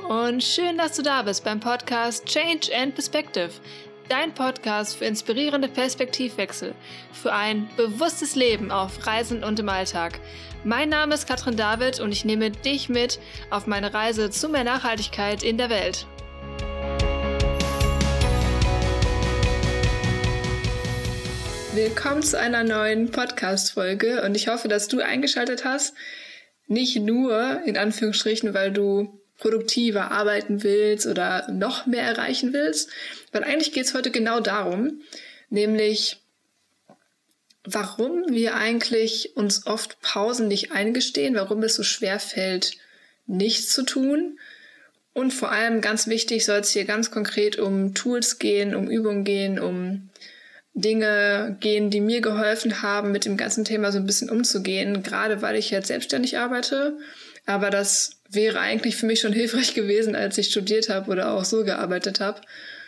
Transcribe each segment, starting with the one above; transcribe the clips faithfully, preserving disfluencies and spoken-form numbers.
und schön, dass du da bist beim Podcast Change and Perspective, dein Podcast für inspirierende Perspektivwechsel, für ein bewusstes Leben auf Reisen und im Alltag. Mein Name ist Katrin David und ich nehme dich mit auf meine Reise zu mehr Nachhaltigkeit in der Welt. Willkommen zu einer neuen Podcast-Folge und ich hoffe, dass du eingeschaltet hast, nicht nur in Anführungsstrichen, weil du produktiver arbeiten willst oder noch mehr erreichen willst, weil eigentlich geht es heute genau darum, nämlich warum wir eigentlich uns oft Pausen nicht eingestehen, warum es so schwer fällt, nichts zu tun. Und vor allem ganz wichtig soll es hier ganz konkret um Tools gehen, um Übungen gehen, um Dinge gehen, die mir geholfen haben, mit dem ganzen Thema so ein bisschen umzugehen, gerade weil ich jetzt selbstständig arbeite. Aber das wäre eigentlich für mich schon hilfreich gewesen, als ich studiert habe oder auch so gearbeitet habe.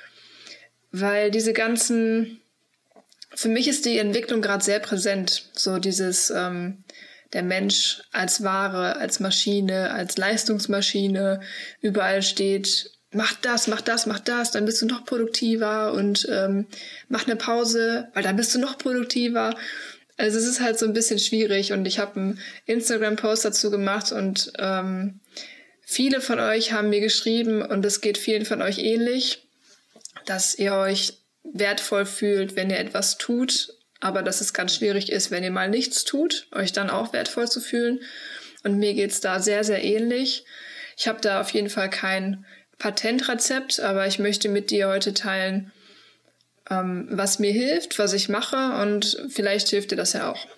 Weil diese ganzen, für mich ist die Entwicklung gerade sehr präsent. So dieses, ähm, der Mensch als Ware, als Maschine, als Leistungsmaschine, überall steht, mach das, mach das, mach das, dann bist du noch produktiver und ähm, mach eine Pause, weil dann bist du noch produktiver. Also es ist halt so ein bisschen schwierig und ich habe einen Instagram-Post dazu gemacht und ähm, viele von euch haben mir geschrieben und es geht vielen von euch ähnlich, dass ihr euch wertvoll fühlt, wenn ihr etwas tut, aber dass es ganz schwierig ist, wenn ihr mal nichts tut, euch dann auch wertvoll zu fühlen. Und mir geht's da sehr, sehr ähnlich. Ich habe da auf jeden Fall kein Patentrezept, aber ich möchte mit dir heute teilen, ähm, was mir hilft, was ich mache und vielleicht hilft dir das ja auch.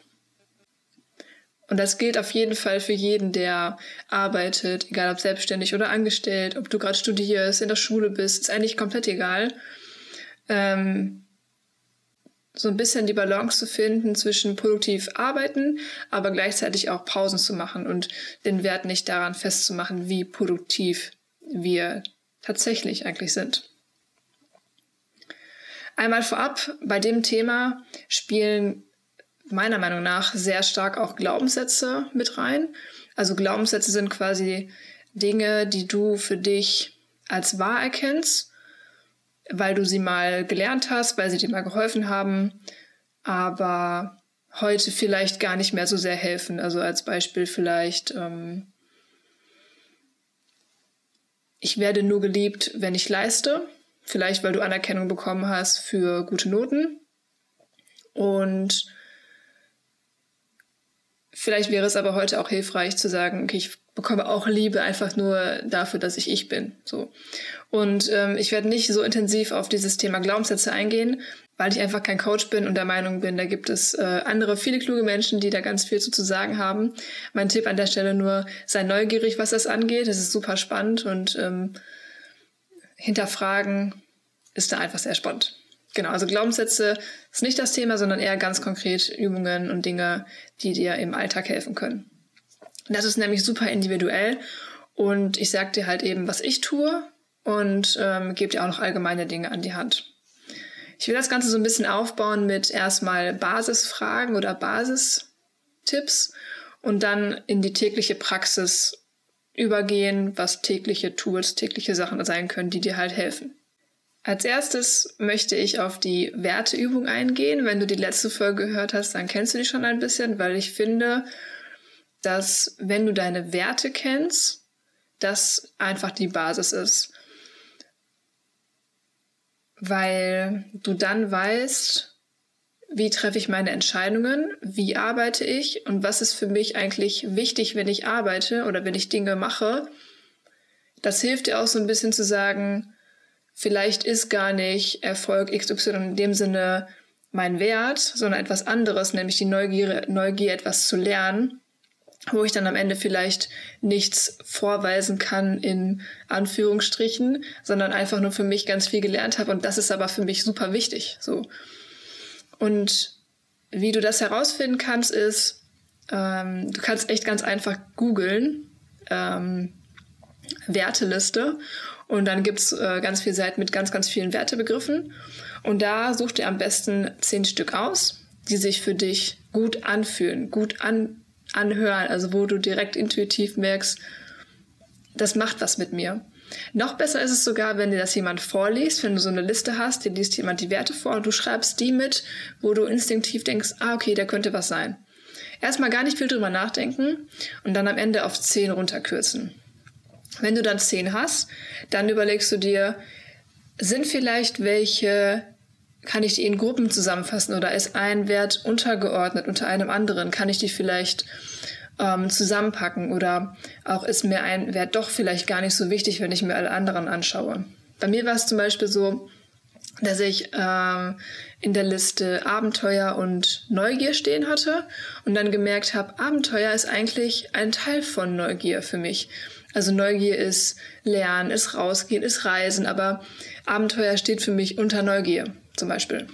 Und das gilt auf jeden Fall für jeden, der arbeitet, egal ob selbstständig oder angestellt, ob du gerade studierst, in der Schule bist, ist eigentlich komplett egal. Ähm, so ein bisschen die Balance zu finden zwischen produktiv arbeiten, aber gleichzeitig auch Pausen zu machen und den Wert nicht daran festzumachen, wie produktiv wir tatsächlich eigentlich sind. Einmal vorab, bei dem Thema spielen meiner Meinung nach sehr stark auch Glaubenssätze mit rein. Also Glaubenssätze sind quasi Dinge, die du für dich als wahr erkennst, weil du sie mal gelernt hast, weil sie dir mal geholfen haben, aber heute vielleicht gar nicht mehr so sehr helfen. Also als Beispiel vielleicht, ähm, ich werde nur geliebt, wenn ich leiste. Vielleicht, weil du Anerkennung bekommen hast für gute Noten. Und vielleicht wäre es aber heute auch hilfreich zu sagen, okay, ich bekomme auch Liebe einfach nur dafür, dass ich ich bin. So. Und ähm, ich werde nicht so intensiv auf dieses Thema Glaubenssätze eingehen, weil ich einfach kein Coach bin und der Meinung bin, da gibt es äh, andere, viele kluge Menschen, die da ganz viel zu, zu sagen haben. Mein Tipp an der Stelle nur, sei neugierig, was das angeht. Das ist super spannend und ähm, hinterfragen ist da einfach sehr spannend. Genau, also Glaubenssätze ist nicht das Thema, sondern eher ganz konkret Übungen und Dinge, die dir im Alltag helfen können. Das ist nämlich super individuell und ich sag dir halt eben, was ich tue und ähm, gebe dir auch noch allgemeine Dinge an die Hand. Ich will das Ganze so ein bisschen aufbauen mit erstmal Basisfragen oder Basistipps und dann in die tägliche Praxis übergehen, was tägliche Tools, tägliche Sachen sein können, die dir halt helfen. Als erstes möchte ich auf die Werteübung eingehen. Wenn du die letzte Folge gehört hast, dann kennst du die schon ein bisschen, weil ich finde, dass wenn du deine Werte kennst, das einfach die Basis ist. Weil du dann weißt, wie treffe ich meine Entscheidungen, wie arbeite ich und was ist für mich eigentlich wichtig, wenn ich arbeite oder wenn ich Dinge mache. Das hilft dir auch so ein bisschen zu sagen, vielleicht ist gar nicht Erfolg X Y in dem Sinne mein Wert, sondern etwas anderes, nämlich die Neugier, Neugier etwas zu lernen, wo ich dann am Ende vielleicht nichts vorweisen kann in Anführungsstrichen, sondern einfach nur für mich ganz viel gelernt habe und das ist aber für mich super wichtig. So. Und wie du das herausfinden kannst, ist, ähm, du kannst echt ganz einfach googeln, ähm, Werteliste und dann gibt's äh, ganz viele Seiten mit ganz, ganz vielen Wertebegriffen und da such dir am besten zehn Stück aus, die sich für dich gut anfühlen, gut an anhören, also wo du direkt intuitiv merkst, das macht was mit mir. Noch besser ist es sogar, wenn dir das jemand vorliest, wenn du so eine Liste hast, dir liest jemand die Werte vor und du schreibst die mit, wo du instinktiv denkst, ah, okay, da könnte was sein. Erstmal gar nicht viel drüber nachdenken und dann am Ende auf zehn runterkürzen. Wenn du dann zehn hast, dann überlegst du dir, sind vielleicht welche, kann ich die in Gruppen zusammenfassen oder ist ein Wert untergeordnet unter einem anderen? Kann ich die vielleicht ähm, zusammenpacken oder auch ist mir ein Wert doch vielleicht gar nicht so wichtig, wenn ich mir alle anderen anschaue? Bei mir war es zum Beispiel so, dass ich ähm, in der Liste Abenteuer und Neugier stehen hatte und dann gemerkt habe, Abenteuer ist eigentlich ein Teil von Neugier für mich. Also Neugier ist Lernen, ist Rausgehen, ist Reisen, aber Abenteuer steht für mich unter Neugier zum Beispiel.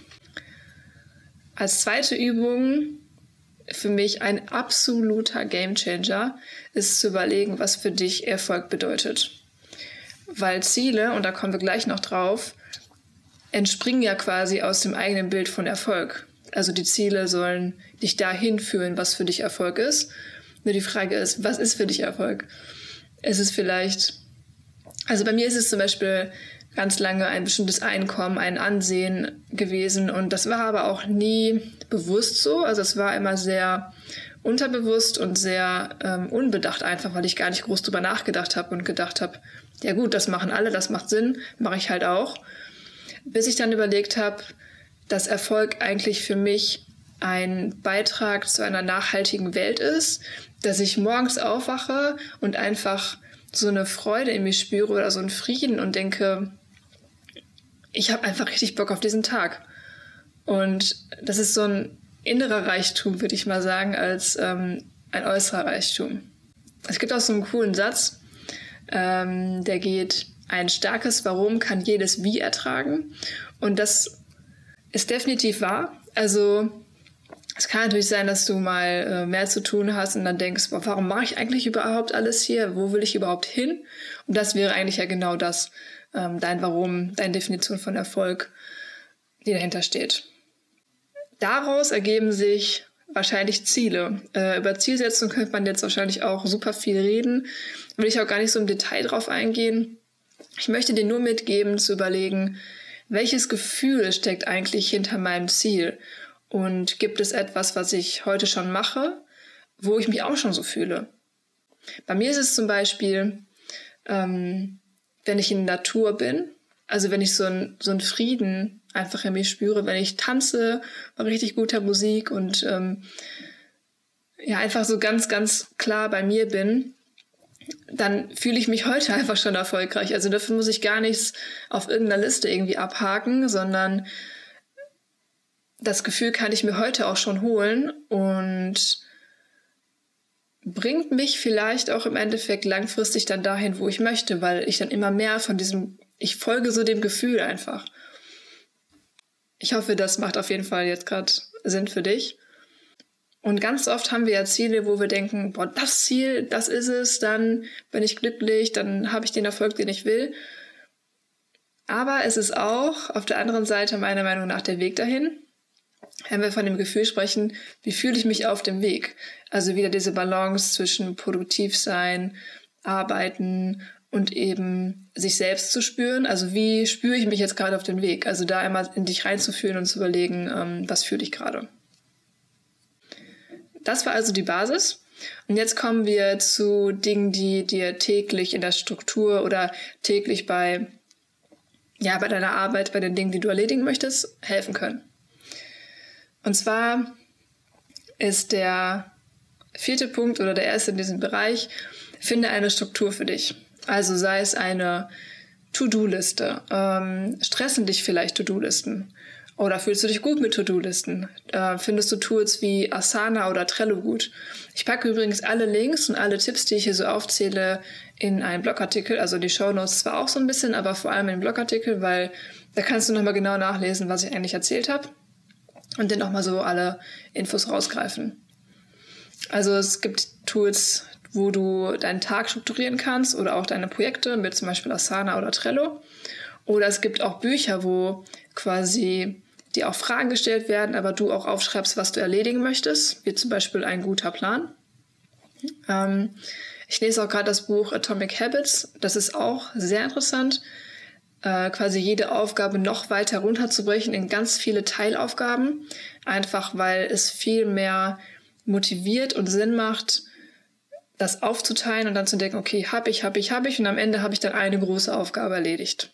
Als zweite Übung für mich ein absoluter Gamechanger ist zu überlegen, was für dich Erfolg bedeutet. Weil Ziele, und da kommen wir gleich noch drauf, entspringen ja quasi aus dem eigenen Bild von Erfolg. Also die Ziele sollen dich dahin führen, was für dich Erfolg ist. Nur die Frage ist, was ist für dich Erfolg? Es ist vielleicht, also bei mir ist es zum Beispiel ganz lange ein bestimmtes Einkommen, ein Ansehen gewesen und das war aber auch nie bewusst so. Also es war immer sehr unterbewusst und sehr ähm, unbedacht einfach, weil ich gar nicht groß drüber nachgedacht habe und gedacht habe, ja gut, das machen alle, das macht Sinn, mache ich halt auch. Bis ich dann überlegt habe, dass Erfolg eigentlich für mich ein Beitrag zu einer nachhaltigen Welt ist, dass ich morgens aufwache und einfach so eine Freude in mir spüre oder so einen Frieden und denke, ich habe einfach richtig Bock auf diesen Tag. Und das ist so ein innerer Reichtum, würde ich mal sagen, als ähm, ein äußerer Reichtum. Es gibt auch so einen coolen Satz, ähm, der geht, ein starkes Warum kann jedes Wie ertragen. Und das ist definitiv wahr. Also es kann natürlich sein, dass du mal äh, mehr zu tun hast und dann denkst, boah, warum mache ich eigentlich überhaupt alles hier? Wo will ich überhaupt hin? Und das wäre eigentlich ja genau das, ähm, dein Warum, deine Definition von Erfolg, die dahinter steht. Daraus ergeben sich wahrscheinlich Ziele. Äh, über Zielsetzung könnte man jetzt wahrscheinlich auch super viel reden. Will ich auch gar nicht so im Detail drauf eingehen. Ich möchte dir nur mitgeben, zu überlegen, welches Gefühl steckt eigentlich hinter meinem Ziel? Und gibt es etwas, was ich heute schon mache, wo ich mich auch schon so fühle? Bei mir ist es zum Beispiel, ähm, wenn ich in der Natur bin, also wenn ich so einen so einen Frieden einfach in mir spüre, wenn ich tanze bei richtig guter Musik und ähm, ja einfach so ganz, ganz klar bei mir bin, dann fühle ich mich heute einfach schon erfolgreich. Also dafür muss ich gar nichts auf irgendeiner Liste irgendwie abhaken, sondern das Gefühl kann ich mir heute auch schon holen und bringt mich vielleicht auch im Endeffekt langfristig dann dahin, wo ich möchte, weil ich dann immer mehr von diesem, ich folge so dem Gefühl einfach. Ich hoffe, das macht auf jeden Fall jetzt gerade Sinn für dich. Und ganz oft haben wir ja Ziele, wo wir denken, boah, das Ziel, das ist es, dann bin ich glücklich, dann habe ich den Erfolg, den ich will. Aber es ist auch auf der anderen Seite meiner Meinung nach der Weg dahin. Wenn wir von dem Gefühl sprechen, wie fühle ich mich auf dem Weg? Also wieder diese Balance zwischen produktiv sein, arbeiten und eben sich selbst zu spüren. Also wie spüre ich mich jetzt gerade auf dem Weg? Also da einmal in dich reinzufühlen und zu überlegen, ähm, was fühle ich gerade? Das war also die Basis. Und jetzt kommen wir zu Dingen, die dir täglich in der Struktur oder täglich bei, ja, bei deiner Arbeit, bei den Dingen, die du erledigen möchtest, helfen können. Und zwar ist der vierte Punkt oder der erste in diesem Bereich, finde eine Struktur für dich. Also sei es eine To-Do-Liste. Ähm, stressen dich vielleicht To-Do-Listen? Oder fühlst du dich gut mit To-Do-Listen? Äh, findest du Tools wie Asana oder Trello gut? Ich packe übrigens alle Links und alle Tipps, die ich hier so aufzähle, in einen Blogartikel. Also die Shownotes zwar auch so ein bisschen, aber vor allem in den Blogartikel, weil da kannst du nochmal genau nachlesen, was ich eigentlich erzählt habe. Und dann nochmal so alle Infos rausgreifen. Also es gibt Tools, wo du deinen Tag strukturieren kannst oder auch deine Projekte mit zum Beispiel Asana oder Trello. Oder es gibt auch Bücher, wo quasi dir auch Fragen gestellt werden, aber du auch aufschreibst, was du erledigen möchtest, wie zum Beispiel ein guter Plan. Ähm, Ich lese auch gerade das Buch Atomic Habits. Das ist auch sehr interessant, äh, quasi jede Aufgabe noch weiter runterzubrechen in ganz viele Teilaufgaben. Einfach weil es viel mehr motiviert und Sinn macht, das aufzuteilen und dann zu denken, okay, habe ich, habe ich, habe ich und am Ende habe ich dann eine große Aufgabe erledigt.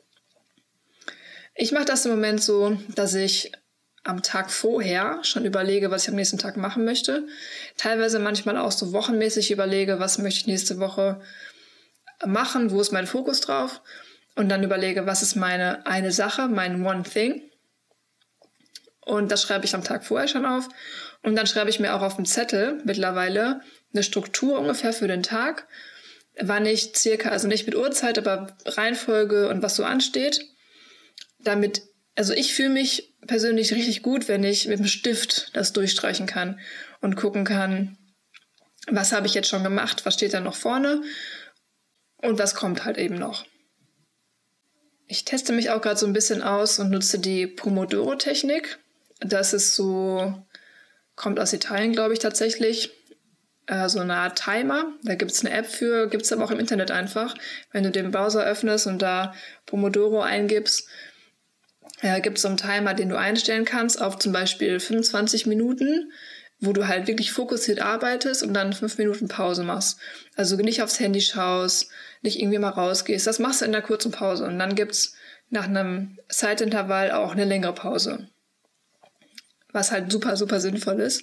Ich mache das im Moment so, dass ich am Tag vorher schon überlege, was ich am nächsten Tag machen möchte. Teilweise manchmal auch so wochenmäßig überlege, was möchte ich nächste Woche machen, wo ist mein Fokus drauf. Und dann überlege, was ist meine eine Sache, mein One Thing. Und das schreibe ich am Tag vorher schon auf. Und dann schreibe ich mir auch auf dem Zettel mittlerweile eine Struktur ungefähr für den Tag, wann ich circa, also nicht mit Uhrzeit, aber Reihenfolge und was so ansteht. Damit, also ich fühle mich persönlich richtig gut, wenn ich mit dem Stift das durchstreichen kann und gucken kann, was habe ich jetzt schon gemacht, was steht da noch vorne und was kommt halt eben noch. Ich teste mich auch gerade so ein bisschen aus und nutze die Pomodoro-Technik. Das ist so, kommt aus Italien, glaube ich, tatsächlich. Äh, so eine Art Timer. Da gibt es eine App für, gibt es aber auch im Internet einfach. Wenn du den Browser öffnest und da Pomodoro eingibst, äh, gibt es so einen Timer, den du einstellen kannst auf zum Beispiel fünfundzwanzig Minuten, wo du halt wirklich fokussiert arbeitest und dann fünf Minuten Pause machst. Also nicht aufs Handy schaust, nicht irgendwie mal rausgehst. Das machst du in einer kurzen Pause. Und dann gibt es nach einem Zeitintervall auch eine längere Pause. Was halt super, super sinnvoll ist.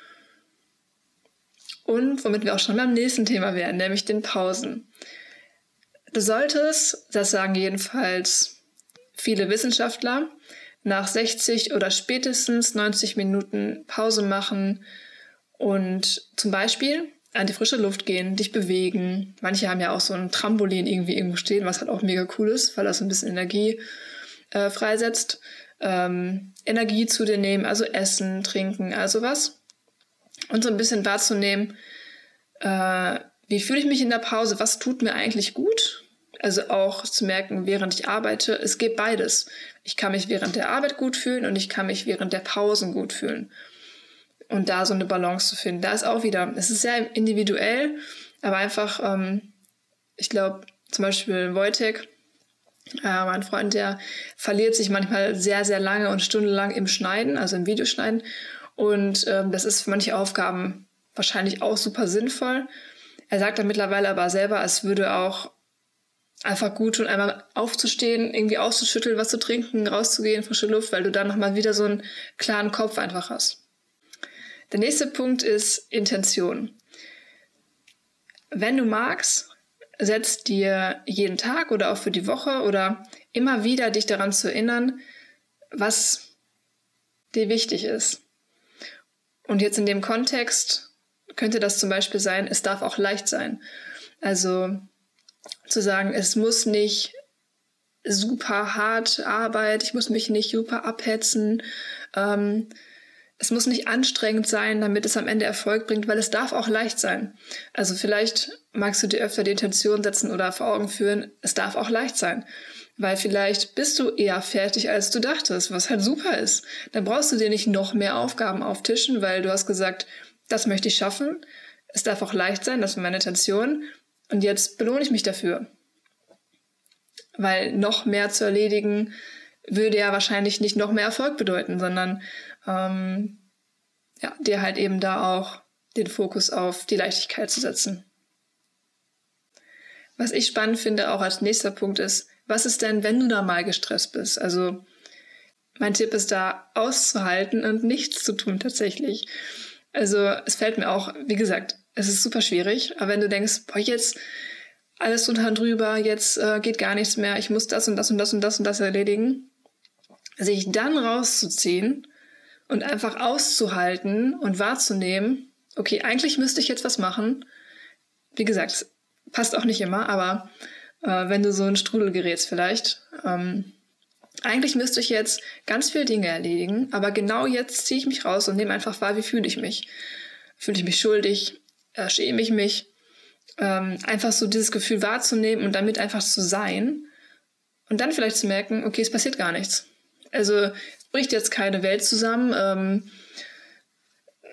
Und womit wir auch schon beim nächsten Thema wären, nämlich den Pausen. Du solltest, das sagen jedenfalls viele Wissenschaftler, nach sechzig oder spätestens neunzig Minuten Pause machen und zum Beispiel an die frische Luft gehen, dich bewegen. Manche haben ja auch so ein Trampolin irgendwie irgendwo stehen, was halt auch mega cool ist, weil das ein bisschen Energie äh, freisetzt. Ähm, Energie zu dir nehmen, also essen, trinken, also was. Und so ein bisschen wahrzunehmen, äh, wie fühle ich mich in der Pause, was tut mir eigentlich gut? Also auch zu merken, während ich arbeite, es geht beides. Ich kann mich während der Arbeit gut fühlen und ich kann mich während der Pausen gut fühlen. Und da so eine Balance zu finden. Da ist auch wieder, es ist sehr individuell, aber einfach, ähm, ich glaube, zum Beispiel Wojtek, äh, mein Freund, der verliert sich manchmal sehr, sehr lange und stundenlang im Schneiden, also im Videoschneiden. Und ähm, das ist für manche Aufgaben wahrscheinlich auch super sinnvoll. Er sagt dann mittlerweile aber selber, es würde auch einfach gut tun, einmal aufzustehen, irgendwie auszuschütteln, was zu trinken, rauszugehen, frische Luft, weil du dann nochmal wieder so einen klaren Kopf einfach hast. Der nächste Punkt ist Intention. Wenn du magst, setz dir jeden Tag oder auch für die Woche oder immer wieder dich daran zu erinnern, was dir wichtig ist. Und jetzt in dem Kontext könnte das zum Beispiel sein, es darf auch leicht sein. Also zu sagen, es muss nicht super hart Arbeit, ich muss mich nicht super abhetzen, ähm, es muss nicht anstrengend sein, damit es am Ende Erfolg bringt, weil es darf auch leicht sein. Also vielleicht magst du dir öfter die Intention setzen oder vor Augen führen, es darf auch leicht sein. Weil vielleicht bist du eher fertig, als du dachtest, was halt super ist. Dann brauchst du dir nicht noch mehr Aufgaben auftischen, weil du hast gesagt, das möchte ich schaffen. Es darf auch leicht sein, das ist meine Intention. Und jetzt belohne ich mich dafür. Weil noch mehr zu erledigen würde ja wahrscheinlich nicht noch mehr Erfolg bedeuten, sondern ähm, ja, dir halt eben da auch den Fokus auf die Leichtigkeit zu setzen. Was ich spannend finde, auch als nächster Punkt ist, was ist denn, wenn du da mal gestresst bist? Also mein Tipp ist da, auszuhalten und nichts zu tun tatsächlich. Also es fällt mir auch, wie gesagt, es ist super schwierig, aber wenn du denkst, boah, jetzt alles drunter und drüber, jetzt äh, geht gar nichts mehr, ich muss das und das und das und das und das erledigen, sich dann rauszuziehen und einfach auszuhalten und wahrzunehmen, okay, eigentlich müsste ich jetzt was machen. Wie gesagt, passt auch nicht immer, aber äh, wenn du so in Strudel gerätst vielleicht, ähm, eigentlich müsste ich jetzt ganz viele Dinge erledigen, aber genau jetzt ziehe ich mich raus und nehme einfach wahr, wie fühle ich mich. Fühle ich mich schuldig? Äh, schäme ich mich? Ähm, einfach so dieses Gefühl wahrzunehmen und damit einfach zu sein und dann vielleicht zu merken, okay, es passiert gar nichts. Also es bricht jetzt keine Welt zusammen. Ähm,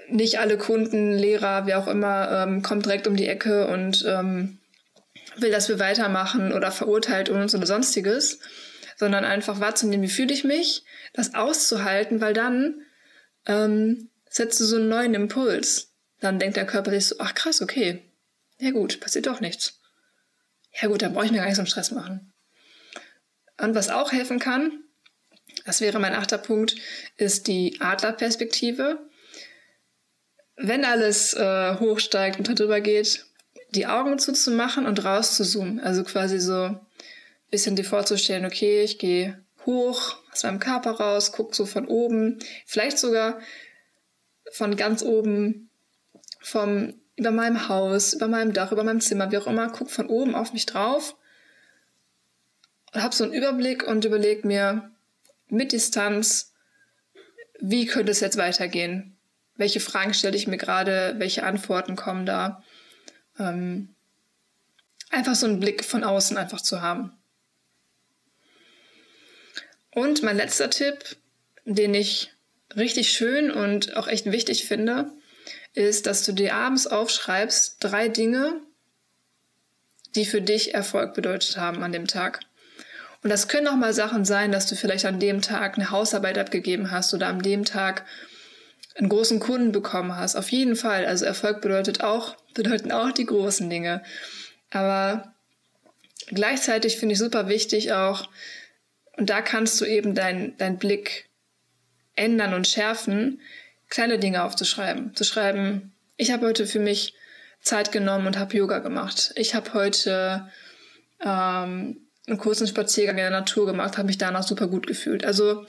nicht alle Kunden, Lehrer, wer auch immer, ähm, kommt direkt um die Ecke und ähm, will, dass wir weitermachen oder verurteilt uns oder sonstiges, sondern einfach wahrzunehmen, wie fühle ich mich, das auszuhalten, weil dann ähm, setzt du so einen neuen Impuls. Dann denkt der Körper sich so, ach krass, okay, ja gut, passiert doch nichts. Ja gut, dann brauche ich mir gar nicht so einen Stress machen. Und was auch helfen kann, das wäre mein achter Punkt, ist die Adlerperspektive. Wenn alles äh, hochsteigt und darüber geht, die Augen zuzumachen und rauszuzoomen. Also quasi so ein bisschen dir vorzustellen, okay, ich gehe hoch aus meinem Körper raus, gucke so von oben, vielleicht sogar von ganz oben, vom, über meinem Haus, über meinem Dach, über meinem Zimmer, wie auch immer, gucke von oben auf mich drauf und habe so einen Überblick und überlege mir mit Distanz, wie könnte es jetzt weitergehen? Welche Fragen stelle ich mir gerade? Welche Antworten kommen da? Ähm, einfach so einen Blick von außen einfach zu haben. Und mein letzter Tipp, den ich richtig schön und auch echt wichtig finde, ist, dass du dir abends aufschreibst, drei Dinge, die für dich Erfolg bedeutet haben an dem Tag. Und das können auch mal Sachen sein, dass du vielleicht an dem Tag eine Hausarbeit abgegeben hast oder an dem Tag einen großen Kunden bekommen hast. Auf jeden Fall. Also Erfolg bedeutet auch, bedeuten auch die großen Dinge. Aber gleichzeitig finde ich super wichtig auch, und da kannst du eben deinen dein Blick ändern und schärfen, kleine Dinge aufzuschreiben. Zu schreiben, ich habe heute für mich Zeit genommen und habe Yoga gemacht. Ich habe heute ähm, einen kurzen Spaziergang in der Natur gemacht, habe mich danach super gut gefühlt. Also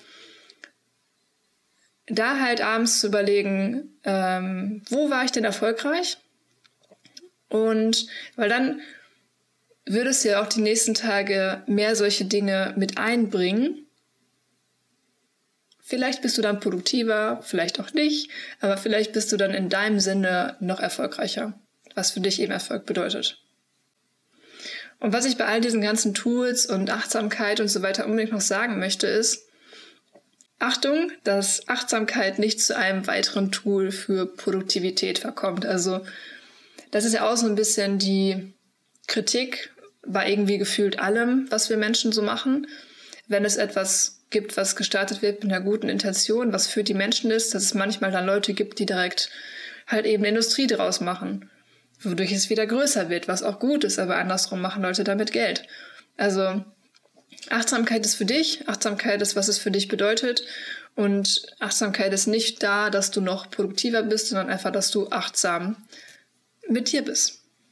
da halt abends zu überlegen, ähm, wo war ich denn erfolgreich? Und weil dann würdest du ja auch die nächsten Tage mehr solche Dinge mit einbringen. Vielleicht bist du dann produktiver, vielleicht auch nicht, aber vielleicht bist du dann in deinem Sinne noch erfolgreicher, was für dich eben Erfolg bedeutet. Und was ich bei all diesen ganzen Tools und Achtsamkeit und so weiter unbedingt noch sagen möchte, ist, Achtung, dass Achtsamkeit nicht zu einem weiteren Tool für Produktivität verkommt. Also das ist ja auch so ein bisschen die Kritik bei irgendwie gefühlt allem, was wir Menschen so machen. Wenn es etwas gibt, was gestartet wird mit einer guten Intention, was für die Menschen ist, dass es manchmal dann Leute gibt, die direkt halt eben Industrie draus machen, wodurch es wieder größer wird, was auch gut ist, aber andersrum machen Leute damit Geld. Also Achtsamkeit ist für dich, Achtsamkeit ist, was es für dich bedeutet, und Achtsamkeit ist nicht da, dass du noch produktiver bist, sondern einfach, dass du achtsam mit dir bist.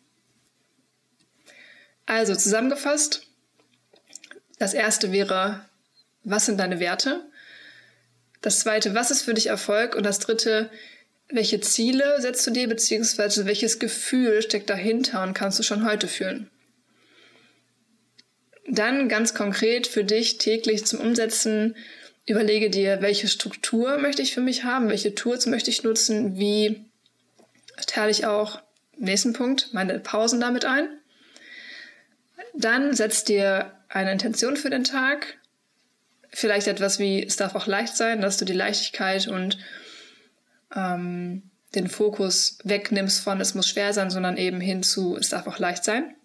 Also zusammengefasst, das erste wäre, was sind deine Werte? Das zweite, was ist für dich Erfolg? Und das dritte, welche Ziele setzt du dir, beziehungsweise welches Gefühl steckt dahinter und kannst du schon heute fühlen? Dann ganz konkret für dich täglich zum Umsetzen, überlege dir, welche Struktur möchte ich für mich haben, welche Tools möchte ich nutzen, wie teile ich auch, nächsten Punkt, meine Pausen damit ein. Dann setz dir eine Intention für den Tag, vielleicht etwas wie, es darf auch leicht sein, dass du die Leichtigkeit und ähm, den Fokus wegnimmst von, es muss schwer sein, sondern eben hin zu, es darf auch leicht sein.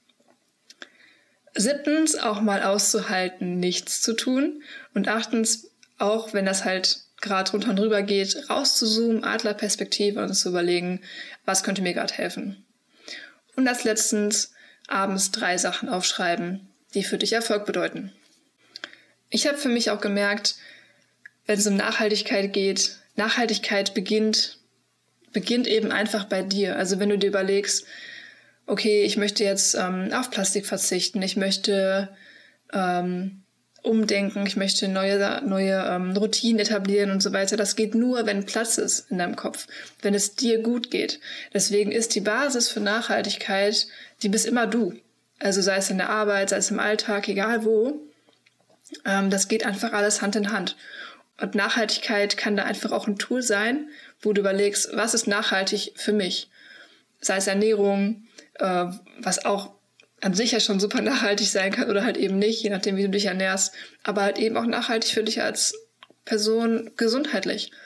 Siebtens, auch mal auszuhalten, nichts zu tun. Und achtens, auch wenn das halt gerade drunter und drüber geht, rauszuzoomen, Adlerperspektive und zu überlegen, was könnte mir gerade helfen. Und als letztens, abends drei Sachen aufschreiben, die für dich Erfolg bedeuten. Ich habe für mich auch gemerkt, wenn es um Nachhaltigkeit geht, Nachhaltigkeit beginnt, beginnt eben einfach bei dir. Also wenn du dir überlegst, okay, ich möchte jetzt ähm, auf Plastik verzichten, ich möchte ähm, umdenken, ich möchte neue, neue ähm, Routinen etablieren und so weiter. Das geht nur, wenn Platz ist in deinem Kopf, wenn es dir gut geht. Deswegen ist die Basis für Nachhaltigkeit, die bist immer du. Also sei es in der Arbeit, sei es im Alltag, egal wo. Ähm, das geht einfach alles Hand in Hand. Und Nachhaltigkeit kann da einfach auch ein Tool sein, wo du überlegst, was ist nachhaltig für mich? Sei es Ernährung, äh, was auch an sich ja schon super nachhaltig sein kann oder halt eben nicht, je nachdem, wie du dich ernährst, aber halt eben auch nachhaltig für dich als Person gesundheitlich.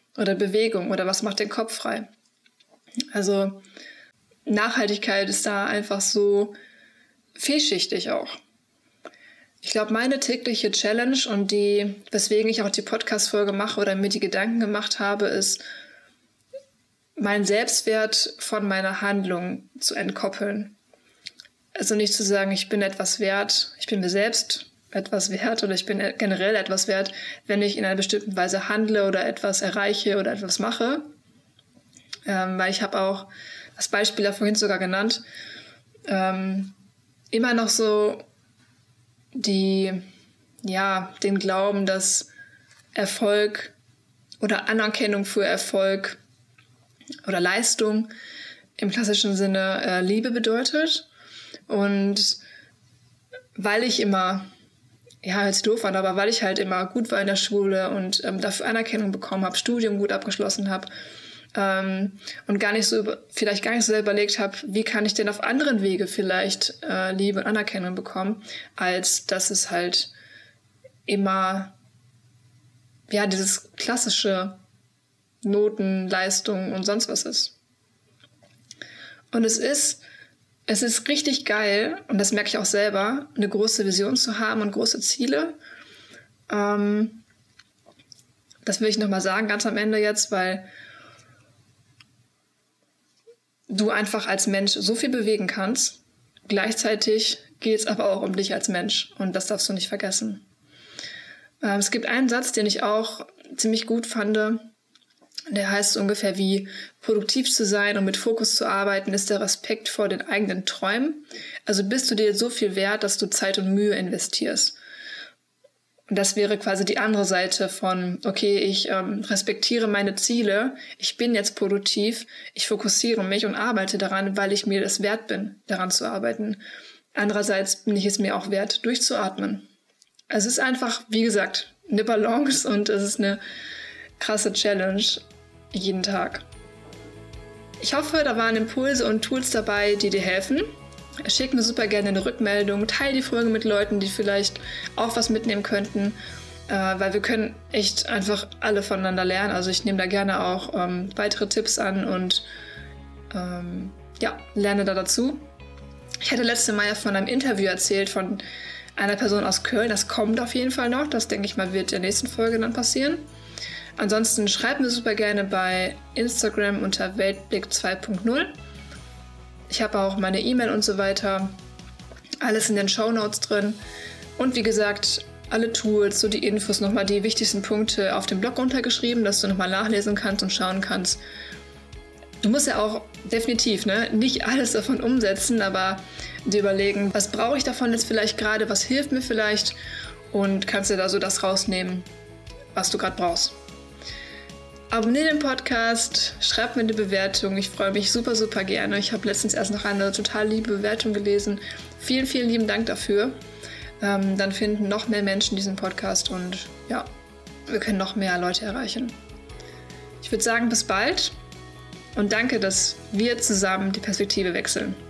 oder Bewegung oder was macht den Kopf frei. Also Nachhaltigkeit ist da einfach so vielschichtig auch. Ich glaube, meine tägliche Challenge und die, weswegen ich auch die Podcast-Folge mache oder mir die Gedanken gemacht habe, ist, meinen Selbstwert von meiner Handlung zu entkoppeln. Also nicht zu sagen, ich bin etwas wert, ich bin mir selbst etwas wert oder ich bin generell etwas wert, wenn ich in einer bestimmten Weise handle oder etwas erreiche oder etwas mache. Ähm, weil ich habe auch das Beispiel da vorhin sogar genannt, ähm, immer noch so die, ja, den Glauben, dass Erfolg oder Anerkennung für Erfolg oder Leistung im klassischen Sinne äh, Liebe bedeutet. Und weil ich immer, ja, hört sich doof an, aber weil ich halt immer gut war in der Schule und ähm, dafür Anerkennung bekommen habe, Studium gut abgeschlossen habe ähm, und gar nicht so, vielleicht gar nicht so sehr überlegt habe, wie kann ich denn auf anderen Wege vielleicht äh, Liebe und Anerkennung bekommen, als dass es halt immer, ja, dieses klassische Noten, Leistung und sonst was ist. Und es ist Es ist richtig geil, und das merke ich auch selber, eine große Vision zu haben und große Ziele. Ähm, das will ich nochmal sagen, ganz am Ende jetzt, weil du einfach als Mensch so viel bewegen kannst. Gleichzeitig geht es aber auch um dich als Mensch, und das darfst du nicht vergessen. Ähm, es gibt einen Satz, den ich auch ziemlich gut fand. Der heißt ungefähr wie: produktiv zu sein und mit Fokus zu arbeiten, ist der Respekt vor den eigenen Träumen. Also bist du dir so viel wert, dass du Zeit und Mühe investierst. Und das wäre quasi die andere Seite von, okay, ich ähm, respektiere meine Ziele, ich bin jetzt produktiv, ich fokussiere mich und arbeite daran, weil ich mir das wert bin, daran zu arbeiten. Andererseits bin ich es mir auch wert, durchzuatmen. Also es ist einfach, wie gesagt, eine Balance, und es ist eine krasse Challenge jeden Tag. Ich hoffe, da waren Impulse und Tools dabei, die dir helfen. Schick mir super gerne eine Rückmeldung, teile die Folge mit Leuten, die vielleicht auch was mitnehmen könnten, äh, weil wir können echt einfach alle voneinander lernen. Also ich nehme da gerne auch ähm, weitere Tipps an und ähm, ja, lerne da dazu. Ich hatte letzte Mal ja von einem Interview erzählt von einer Person aus Köln. Das kommt auf jeden Fall noch. Das, denke ich mal, wird in der nächsten Folge dann passieren. Ansonsten schreibt mir super gerne bei Instagram unter Weltblick zwei punkt null. Ich habe auch meine E-Mail und so weiter. Alles in den Shownotes drin. Und wie gesagt, alle Tools, so die Infos, nochmal die wichtigsten Punkte auf dem Blog runtergeschrieben, dass du nochmal nachlesen kannst und schauen kannst. Du musst ja auch definitiv ne, nicht alles davon umsetzen, aber dir überlegen, was brauche ich davon jetzt vielleicht gerade, was hilft mir vielleicht, und kannst dir da so das rausnehmen, was du gerade brauchst. Abonniere den Podcast, schreib mir eine Bewertung. Ich freue mich super, super gerne. Ich habe letztens erst noch eine total liebe Bewertung gelesen. Vielen, vielen lieben Dank dafür. Ähm, dann finden noch mehr Menschen diesen Podcast, und ja, wir können noch mehr Leute erreichen. Ich würde sagen, bis bald, und danke, dass wir zusammen die Perspektive wechseln.